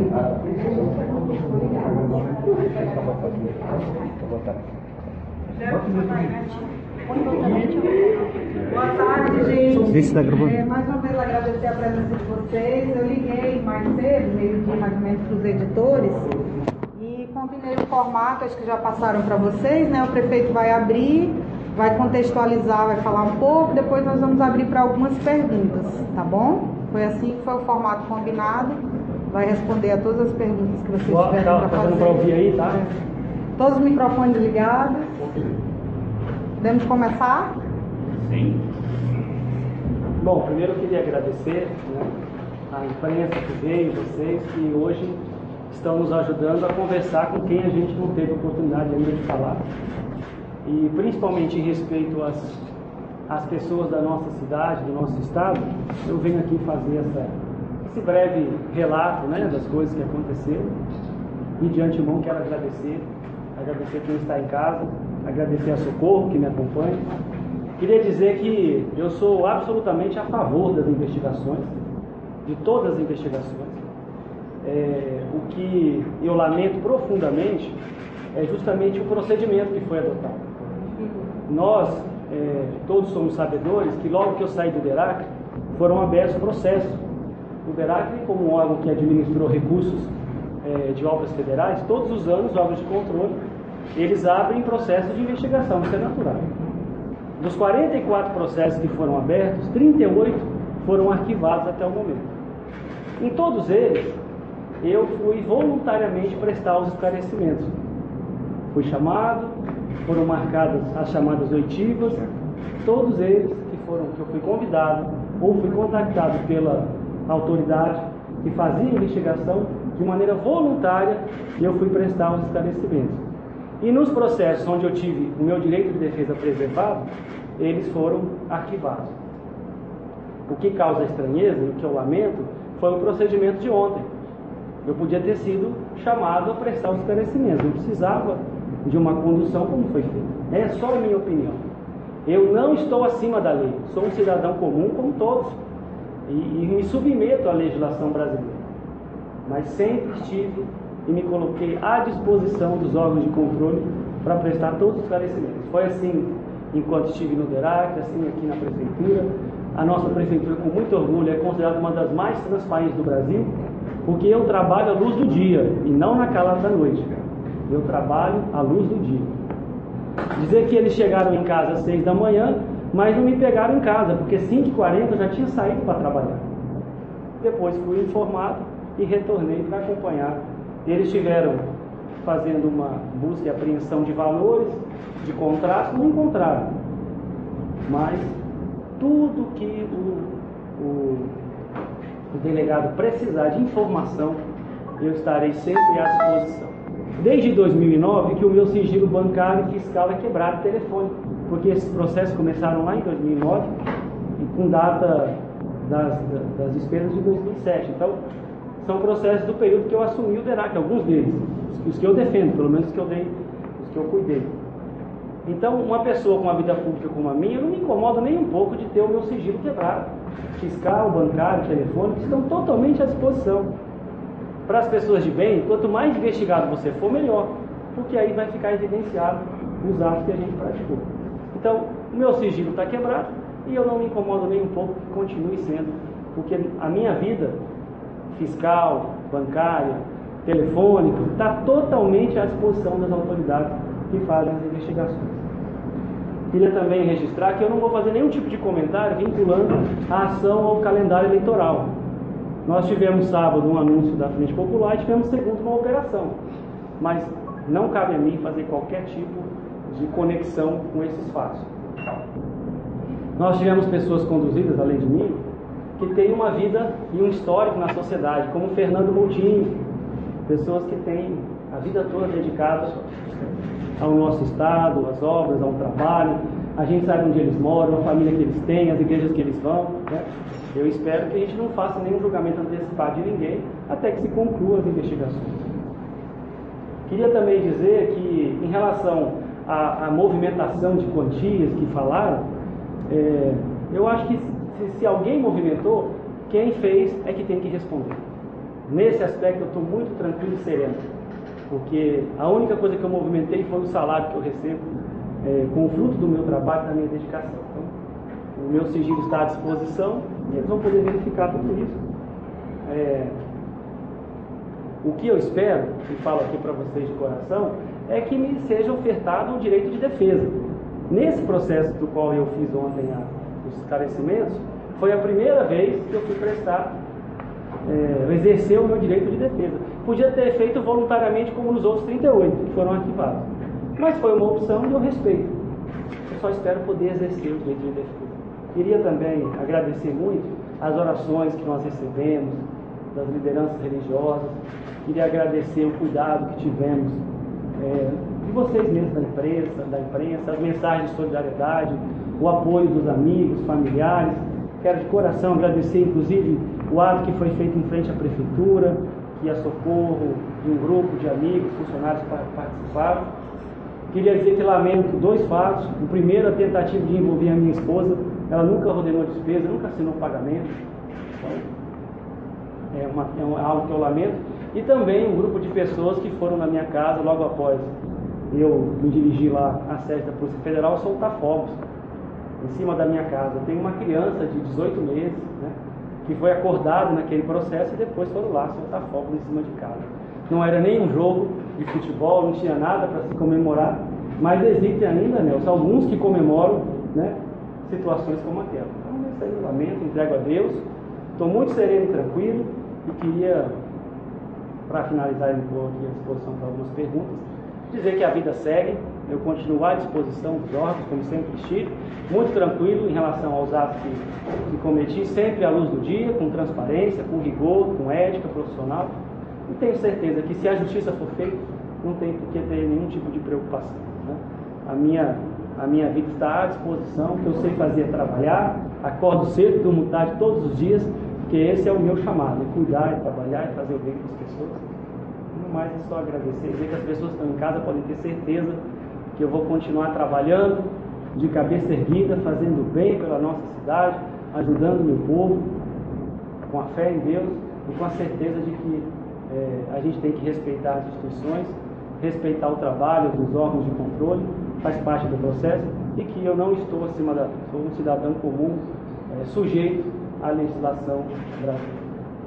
Boa tarde, gente. Mais uma vez agradecer a presença de vocês. Eu liguei mais cedo, meio-dia mais ou menos, para os editores e combinei o formato, acho que já passaram para vocês, né? O prefeito vai abrir, vai contextualizar, vai falar um pouco, depois nós vamos abrir para algumas perguntas, tá bom? Foi assim que foi o formato combinado. Vai responder a todas as perguntas que vocês tiverem para fazer. Para ouvir aí, tá? Todos os microfones ligados. Podemos começar? Sim. Bom, primeiro eu queria agradecer, né, a imprensa que veio, vocês que hoje estão nos ajudando a conversar com quem a gente não teve oportunidade ainda de falar. E principalmente em respeito às pessoas da nossa cidade, do nosso estado, eu venho aqui fazer esse breve relato, né, das coisas que aconteceram. E de antemão quero agradecer quem está em casa, agradecer a Socorro que me acompanha. Queria dizer que eu sou absolutamente a favor das investigações, de todas as investigações. O que eu lamento profundamente é justamente o procedimento que foi adotado. Nós, todos somos sabedores que logo que eu saí do DERAC, foram abertos processos. O DERAC, como um órgão que administrou recursos de obras federais, todos os anos, órgãos de controle, eles abrem processos de investigação, isso é natural. Dos 44 processos que foram abertos, 38 foram arquivados até o momento. Em todos eles, eu fui voluntariamente prestar os esclarecimentos. Fui chamado, foram marcadas as chamadas oitivas, todos eles que eu fui convidado ou fui contactado pela autoridade que fazia a investigação, de maneira voluntária, eu fui prestar os esclarecimentos. E nos processos onde eu tive o meu direito de defesa preservado, eles foram arquivados. O que causa estranheza e o que eu lamento foi o procedimento de ontem. Eu podia ter sido chamado a prestar os esclarecimentos, não precisava de uma condução como foi feito. É só a minha opinião. Eu não estou acima da lei, sou um cidadão comum como todos e me submeto à legislação brasileira. Mas sempre estive e me coloquei à disposição dos órgãos de controle para prestar todos os esclarecimentos. Foi assim enquanto estive no DERAC, assim aqui na Prefeitura. A nossa Prefeitura, com muito orgulho, é considerada uma das mais transparentes do Brasil, porque eu trabalho à luz do dia e não na calada da noite. Eu trabalho à luz do dia. Dizer que eles chegaram em casa às 6 da manhã, mas não me pegaram em casa, porque 5h40 eu já tinha saído para trabalhar. Depois fui informado e retornei para acompanhar. Eles estiveram fazendo uma busca e apreensão de valores, de contratos, não encontraram. Mas tudo que o delegado precisar de informação, eu estarei sempre à disposição. Desde 2009 que o meu sigilo bancário e fiscal é quebrado telefônico, porque esses processos começaram lá em 2009 e com data das despesas de 2007. Então, são processos do período que eu assumi o DERAC, alguns deles, os que eu defendo, pelo menos os que eu cuidei. Então, uma pessoa com uma vida pública como a minha, eu não me incomodo nem um pouco de ter o meu sigilo quebrado. Fiscal, bancário, telefônico, estão totalmente à disposição. Para as pessoas de bem, quanto mais investigado você for, melhor, porque aí vai ficar evidenciado os atos que a gente praticou. Então, o meu sigilo está quebrado e eu não me incomodo nem um pouco que continue sendo, porque a minha vida fiscal, bancária, telefônica, está totalmente à disposição das autoridades que fazem as investigações. Queria também registrar que eu não vou fazer nenhum tipo de comentário vinculando a ação ao calendário eleitoral. Nós tivemos sábado um anúncio da Frente Popular e tivemos segundo uma operação, mas não cabe a mim fazer qualquer tipo de conexão com esses fatos. Nós tivemos pessoas conduzidas, além de mim, que têm uma vida e um histórico na sociedade, como Fernando Moutinho, pessoas que têm a vida toda dedicada ao nosso estado, às obras, ao trabalho. A gente sabe onde eles moram, a família que eles têm, as igrejas que eles vão, né? Eu espero que a gente não faça nenhum julgamento antecipado de ninguém até que se concluam as investigações. Queria também dizer que, em relação à movimentação de quantias que falaram, eu acho que se alguém movimentou, quem fez é que tem que responder. Nesse aspecto eu estou muito tranquilo e sereno, porque a única coisa que eu movimentei foi o salário que eu recebo com o fruto do meu trabalho e da minha dedicação. Então, o meu sigilo está à disposição e eles vão poder verificar tudo isso. O que eu espero, e falo aqui para vocês de coração, é que me seja ofertado o direito de defesa. Nesse processo do qual eu fiz ontem os esclarecimentos, foi a primeira vez que eu fui exercer o meu direito de defesa. Podia ter feito voluntariamente como nos outros 38 que foram arquivados, mas foi uma opção e eu respeito. Eu só espero poder exercer o direito de defesa. Queria também agradecer muito as orações que nós recebemos das lideranças religiosas. Queria agradecer o cuidado que tivemos de vocês mesmos da imprensa, as mensagens de solidariedade, o apoio dos amigos, familiares. Quero de coração agradecer, inclusive, o ato que foi feito em frente à prefeitura, que a socorro de um grupo de amigos, funcionários participaram. Queria dizer que lamento 2 fatos. O primeiro, a tentativa de envolver a minha esposa. Ela nunca ordenou despesa, nunca assinou pagamento. Então, é algo que eu lamento. E também um grupo de pessoas que foram na minha casa logo após eu me dirigir lá à sede da Polícia Federal soltar fogos em cima da minha casa. Tem uma criança de 18 meses, né, que foi acordada naquele processo e depois foram lá soltar fogos em cima de casa. Não era nem um jogo de futebol, não tinha nada para se comemorar, mas existem ainda, Nelson, alguns que comemoram, né, situações como aquela. Então, isso aí eu lamento, entrego a Deus. Estou muito sereno e tranquilo e queria, para finalizar, eu estou aqui à disposição para algumas perguntas, dizer que a vida segue, eu continuo à disposição dos órgãos, como sempre estive, muito tranquilo em relação aos atos que cometi, sempre à luz do dia, com transparência, com rigor, com ética profissional, e tenho certeza que se a justiça for feita, não tem por que ter nenhum tipo de preocupação, né? A minha vida está à disposição, o que eu sei fazer é trabalhar, acordo cedo, durmo tarde todos os dias, porque esse é o meu chamado, é cuidar, é trabalhar, é fazer o bem para as pessoas. No mais é só agradecer, dizer que as pessoas que estão em casa podem ter certeza que eu vou continuar trabalhando de cabeça erguida, fazendo bem pela nossa cidade, ajudando o meu povo, com a fé em Deus e com a certeza de que a gente tem que respeitar as instituições, respeitar o trabalho dos órgãos de controle, faz parte do processo, e que eu não estou acima da lei, sou um cidadão comum, sujeito à legislação brasileira.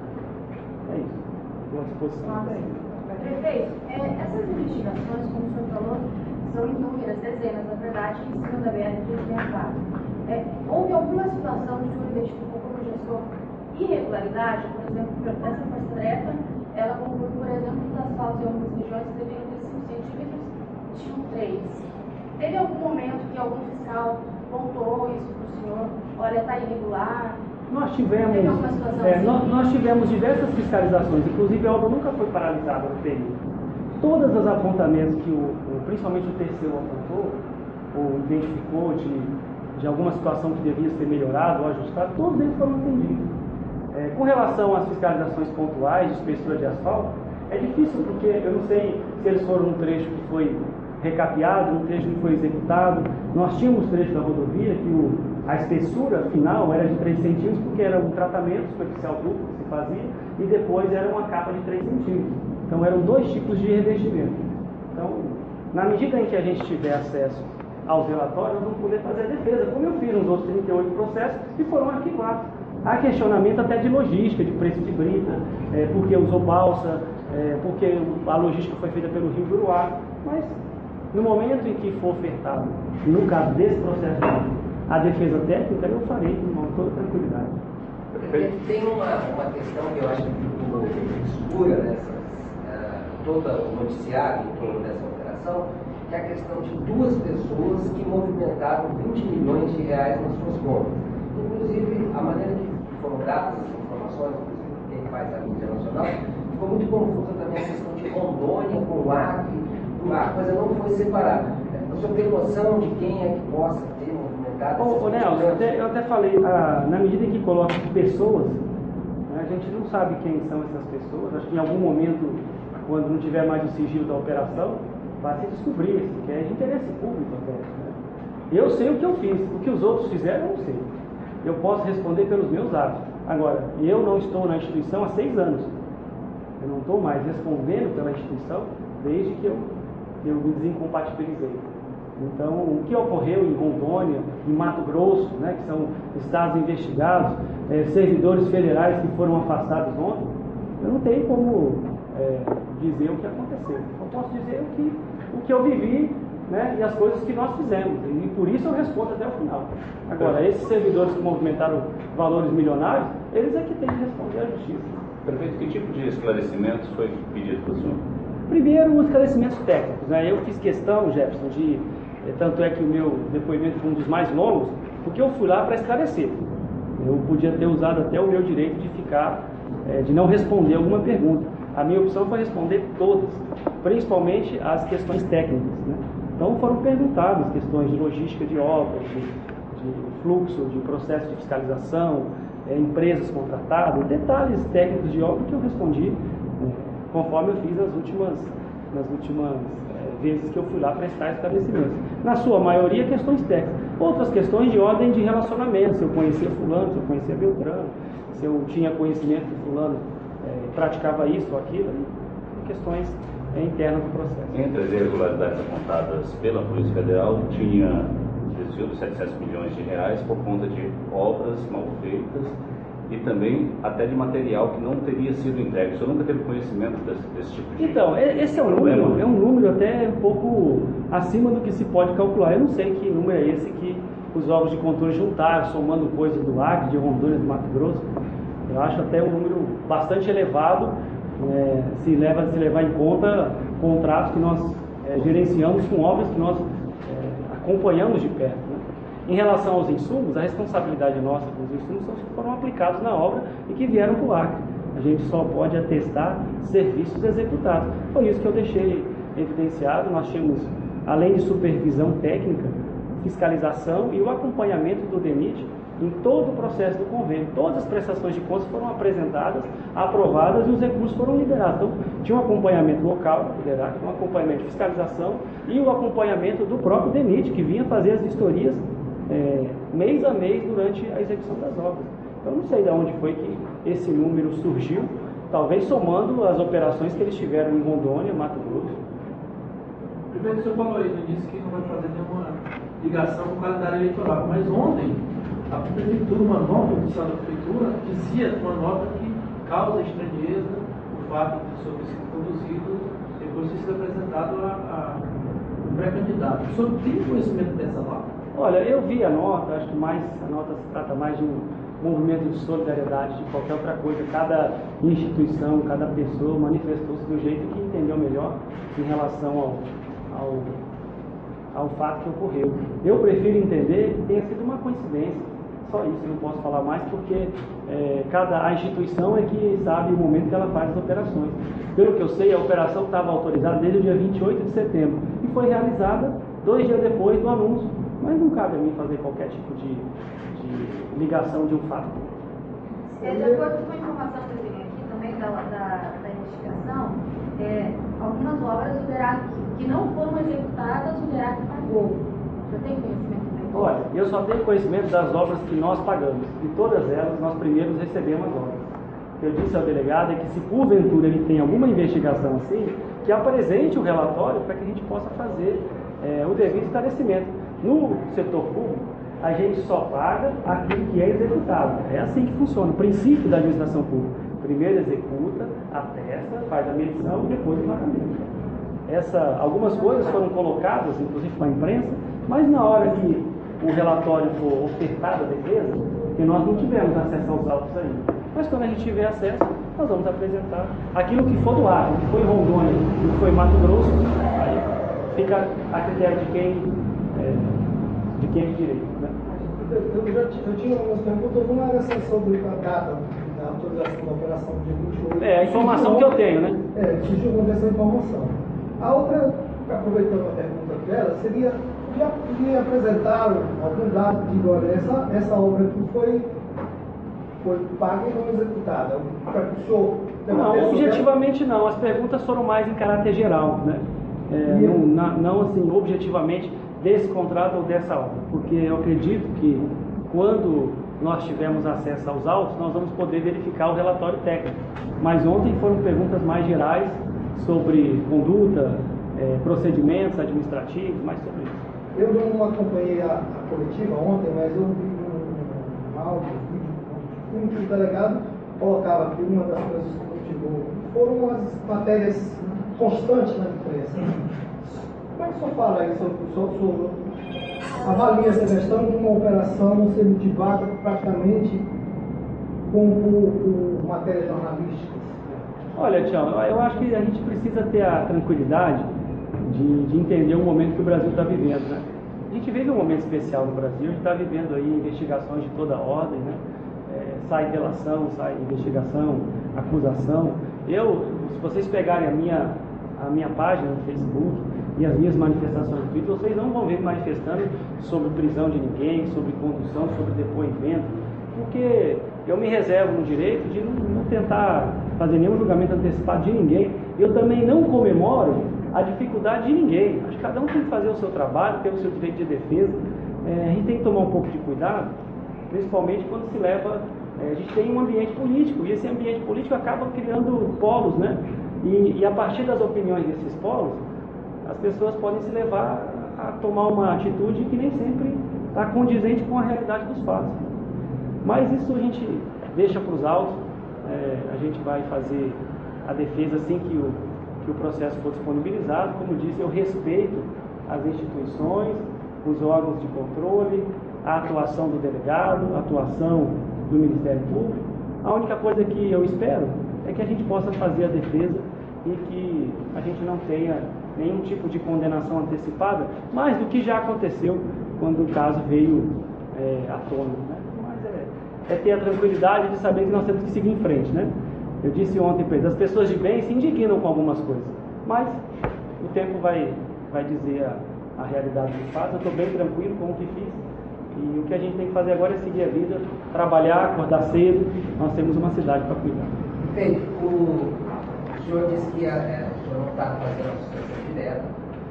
É isso. Estou à disposição. Prefeito, essas investigações, como o senhor falou, são inúmeras, dezenas, na verdade, em cima da BR-364. Houve alguma situação que o senhor identificou como gestor irregularidade, por exemplo, essa força-tarefa, ela conclui, por exemplo, que as asfaltos em algumas regiões que deveriam ter 5 centímetros, tinham 3. Teve algum momento que algum fiscal pontuou isso para o senhor? Olha, está irregular? Nós tivemos diversas fiscalizações, inclusive a obra nunca foi paralisada no período. Todos os apontamentos que principalmente o terceiro apontou, ou identificou de alguma situação que devia ser melhorada ou ajustada, todos eles foram atendidos. Com relação às fiscalizações pontuais de espessura de asfalto, é difícil porque eu não sei se eles foram num trecho que foi recapeado, num trecho que foi executado. Nós tínhamos trecho da rodovia que a espessura final era de 3 centímetros, porque era um tratamento superficial duplo que se fazia, e depois era uma capa de 3 centímetros. Então eram 2 tipos de revestimento. Então, na medida em que a gente tiver acesso aos relatórios, nós vamos poder fazer a defesa, como eu fiz nos outros 38 processos, e foram arquivados. Há questionamento até de logística, de preço de brita, porque usou balsa, porque a logística foi feita pelo Rio Juruá, mas no momento em que for ofertado, no caso desse processo, a defesa técnica, eu farei com toda tranquilidade. Tem uma questão que eu acho que ficou escura todo o noticiário em torno dessa operação, que é a questão de 2 pessoas que movimentaram 20 milhões de reais nas suas contas. Inclusive, a maneira que foram dadas essas informações, inclusive quem faz a mídia nacional, ficou muito confusa também a questão de Rondônia com o Acre, a coisa não foi separada. O senhor tem noção de quem é que possa ter movimentado essas Nelson, eu até falei, na medida em que coloca pessoas, a gente não sabe quem são essas pessoas. Acho que em algum momento, quando não tiver mais o sigilo da operação, vai se descobrir isso, que é de interesse público até, né? Eu sei o que eu fiz, o que os outros fizeram eu não sei. Eu posso responder pelos meus atos. Agora, eu não estou na instituição há 6 anos. Eu não estou mais respondendo pela instituição desde que eu me desincompatibilizei. Então, o que ocorreu em Rondônia, em Mato Grosso, né, que são estados investigados, servidores federais que foram afastados ontem, eu não tenho como dizer o que aconteceu. Eu posso dizer o que eu vivi, né, e as coisas que nós fizemos. E por isso eu respondo até o final. Agora, esses servidores que movimentaram valores milionários, eles é que têm que responder à justiça. Prefeito, que tipo de esclarecimentos foi pedido para o senhor? Primeiro, os esclarecimentos técnicos, né? Eu fiz questão, Jefferson, tanto é que o meu depoimento foi um dos mais longos, porque eu fui lá para esclarecer. Eu podia ter usado até o meu direito de ficar, de não responder alguma pergunta. A minha opção foi responder todas, principalmente as questões técnicas, né? Então foram perguntadas questões de logística de obras, de fluxo, de processo de fiscalização, empresas contratadas, detalhes técnicos de obra que eu respondi conforme eu fiz nas últimas vezes que eu fui lá prestar esclarecimentos. Na sua maioria, questões técnicas. Outras questões de ordem de relacionamento, se eu conhecia fulano, se eu conhecia Beltrano, se eu tinha conhecimento que fulano praticava isso ou aquilo, questões internas do processo. Entre as irregularidades apontadas pela Polícia Federal, tinha desvio de 700 milhões de reais por conta de obras mal feitas e também até de material que não teria sido entregue. O senhor nunca teve conhecimento desse tipo de... Então, esse é um número até um pouco acima do que se pode calcular. Eu não sei que número é esse que os órgãos de controle juntaram, somando coisas do Acre, de Rondônia, do Mato Grosso. Eu acho até um número bastante elevado, se levar em conta contratos que nós gerenciamos com obras que nós acompanhamos de perto, né? Em relação aos insumos, a responsabilidade nossa com os insumos são os que foram aplicados na obra e que vieram para o Acre. A gente só pode atestar serviços executados. Foi isso que eu deixei evidenciado. Nós tínhamos, além de supervisão técnica, fiscalização e o acompanhamento do DENIT em todo o processo do convênio. Todas as prestações de contas foram apresentadas, aprovadas e os recursos foram liberados. Então, tinha um acompanhamento local, um acompanhamento de fiscalização e o acompanhamento do próprio DENIT, que vinha fazer as vistorias mês a mês durante a execução das obras. Então, não sei de onde foi que esse número surgiu, talvez somando as operações que eles tiveram em Rondônia, Mato Grosso. Primeiro, o senhor falou aí no início que não vai fazer nenhuma ligação com o calendário eleitoral, mas ontem a prefeitura, uma nota oficial da prefeitura, dizia uma nota que causa estranheza o fato de o senhor ter sido conduzido depois de ter sido apresentado a pré-candidato. O senhor tem conhecimento dessa nota? Olha, eu vi a nota, acho que a nota se trata mais de um movimento de solidariedade, de qualquer outra coisa. Cada instituição, cada pessoa manifestou-se do jeito que entendeu melhor em relação ao fato que ocorreu. Eu prefiro entender que tenha sido uma coincidência, só isso, eu não posso falar mais, porque a instituição é que sabe o momento que ela faz as operações. Pelo que eu sei, a operação estava autorizada desde o dia 28 de setembro e foi realizada 2 dias depois do anúncio. Mas não cabe a mim fazer qualquer tipo de ligação de um fato. De acordo com a informação que eu tenho aqui também da investigação, algumas obras que não foram executadas, o DERAC pagou. Você tem conhecimento também? Olha, eu só tenho conhecimento das obras que nós pagamos. E todas elas, nós primeiros recebemos as obras. O que eu disse ao delegado é que se porventura ele tem alguma investigação assim, que apresente o relatório para que a gente possa fazer o devido esclarecimento. No setor público, a gente só paga aquilo que é executado. É assim que funciona, o princípio da administração pública. Primeiro executa, atesta, faz a medição e depois o pagamento. Algumas coisas foram colocadas, inclusive para a imprensa, mas na hora que o relatório for ofertado à defesa, porque nós não tivemos acesso aos autos ainda. Mas quando a gente tiver acesso, nós vamos apresentar aquilo que for do ar, o que foi em Rondônia, o que foi em Mato Grosso, aí fica a critério de quem é de direito, né? Eu tinha algumas perguntas, uma era essa sobre a data da autorização da operação do dia 28. A informação que eu tenho, né? Surgiu uma dessa informação. A outra, aproveitando a pergunta dela, seria, já apresentaram algum dado de, olha, essa obra que foi paga e não executada? Não, objetivamente não. As perguntas foram mais em caráter geral, né? Não assim, objetivamente, desse contrato ou dessa obra, porque eu acredito que quando nós tivemos acesso aos autos, nós vamos poder verificar o relatório técnico. Mas ontem foram perguntas mais gerais sobre conduta, procedimentos administrativos, mais sobre isso. Eu não acompanhei a coletiva ontem, mas eu vi um áudio, um vídeo, que o delegado colocava que uma das coisas que motivou foram as matérias constantes na imprensa. Como é que o senhor fala aí sobre o senhor avalia essa questão de uma operação ser motivada praticamente com matérias jornalísticas? Olha, Tião, eu acho que a gente precisa ter a tranquilidade de entender o momento que o Brasil está vivendo, né? A gente vive um momento especial no Brasil, a gente está vivendo aí investigações de toda ordem, né? Sai delação, sai investigação, acusação. Se vocês pegarem a minha página no Facebook e as minhas manifestações no Twitter, vocês não vão ver manifestando sobre prisão de ninguém, sobre condução, sobre depoimento, porque eu me reservo no direito de não tentar fazer nenhum julgamento antecipado de ninguém. Eu também não comemoro a dificuldade de ninguém. Acho que cada um tem que fazer o seu trabalho, ter o seu direito de defesa. A gente tem que tomar um pouco de cuidado, principalmente quando se leva... a gente tem um ambiente político, e esse ambiente político acaba criando polos, né? E a partir das opiniões desses polos, as pessoas podem se levar a tomar uma atitude que nem sempre está condizente com a realidade dos fatos. Mas isso a gente deixa para os autos, a gente vai fazer a defesa assim que o processo for disponibilizado. Como disse, eu respeito as instituições, os órgãos de controle, a atuação do delegado, a atuação do Ministério Público. A única coisa que eu espero é que a gente possa fazer a defesa e que a gente não tenha nenhum tipo de condenação antecipada, mais do que já aconteceu quando o caso veio à tona, né? Mas é ter a tranquilidade de saber que nós temos que seguir em frente, né? Eu disse ontem para eles, as pessoas de bem se indignam com algumas coisas, mas o tempo vai dizer a realidade dos fatos. Eu estou bem tranquilo com o que fiz, e o que a gente tem que fazer agora é seguir a vida, trabalhar, acordar cedo. Nós temos uma cidade para cuidar. Bem, o senhor disse que o senhor não está fazendo assistência direta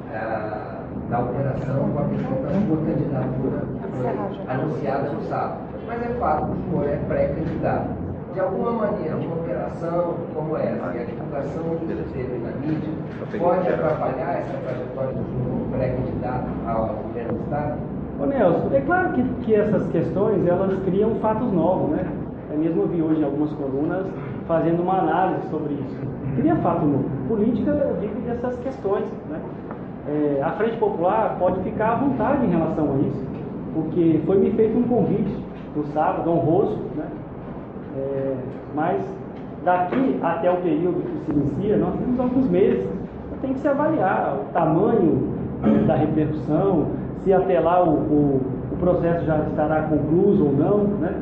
da operação com a questão da sua candidatura que foi anunciada no sábado. Mas é fato que o senhor é pré-candidato. De alguma maneira, uma operação como essa, e a divulgação que ele teve na mídia, pode atrapalhar essa trajetória do senhor como pré-candidato ao governo do Estado? Ô Nelson, é claro que essas questões, elas criam fatos novos, né? Eu mesmo vi hoje algumas colunas fazendo uma análise sobre isso. Cria fato novo. Política vive dessas questões, né? A Frente Popular pode ficar à vontade em relação a isso, porque foi me feito um convite no sábado, honroso, né? Mas daqui até o período que se inicia, nós temos alguns meses. Tem que se avaliar o tamanho da repercussão, se até lá o processo já estará concluído ou não, né?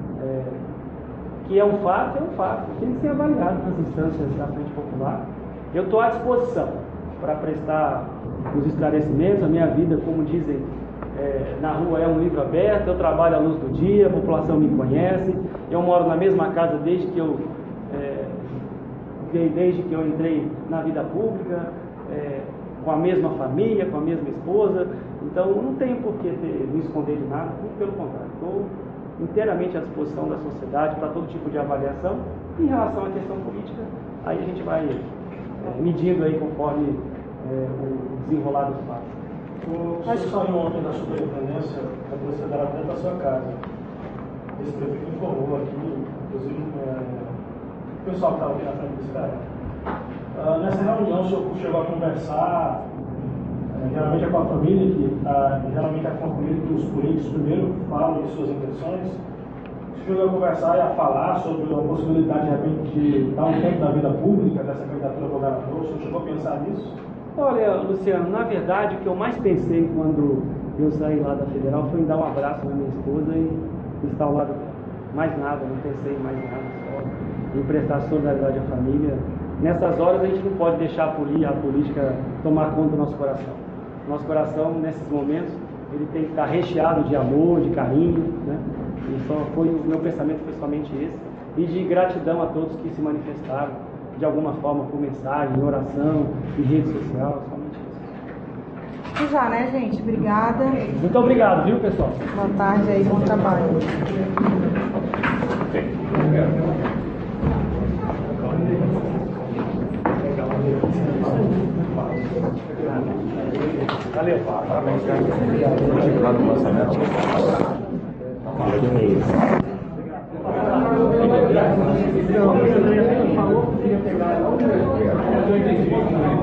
Que é um fato, tem que ser avaliado nas instâncias da Frente Popular. Eu estou à disposição para prestar os esclarecimentos. A minha vida, como dizem na rua, é um livro aberto. Eu trabalho à luz do dia, a população me conhece. Eu moro na mesma casa desde que eu entrei na vida pública, com a mesma família, com a mesma esposa. Então, não tenho por que me esconder de nada, muito pelo contrário. Estou inteiramente à disposição da sociedade para todo tipo de avaliação. Em relação à questão política, aí a gente vai medindo aí conforme o desenrolar dos fatos. O senhor saiu ontem da superintendência da Polícia Federal dentro da sua casa. Esse prefeito informou aqui, inclusive o pessoal que estava aqui na frente desse cara. Nessa reunião, o senhor chegou a conversar, geralmente é com a família, geralmente é com a família que os políticos primeiro falam de suas intenções. O senhor chegou a conversar e a falar sobre a possibilidade, de repente, de dar um tempo da vida pública, dessa candidatura a governador. O senhor chegou a pensar nisso? Olha, Luciano, na verdade, o que eu mais pensei quando eu saí lá da Federal foi em dar um abraço na minha esposa e estar ao lado dela. Mais nada, não pensei em mais nada, só em prestar solidariedade à família. Nessas horas a gente não pode deixar a política tomar conta do nosso coração. Nosso coração, nesses momentos, ele tem que estar recheado de amor, de carinho, né? E o meu pensamento foi somente esse. E de gratidão a todos que se manifestaram, de alguma forma, por mensagem, em oração, em rede social, somente isso. isso já, né, gente? Obrigada. Muito obrigado, viu, pessoal? Boa tarde aí, bom trabalho. Valeu, parabéns. Falou que queria pegar.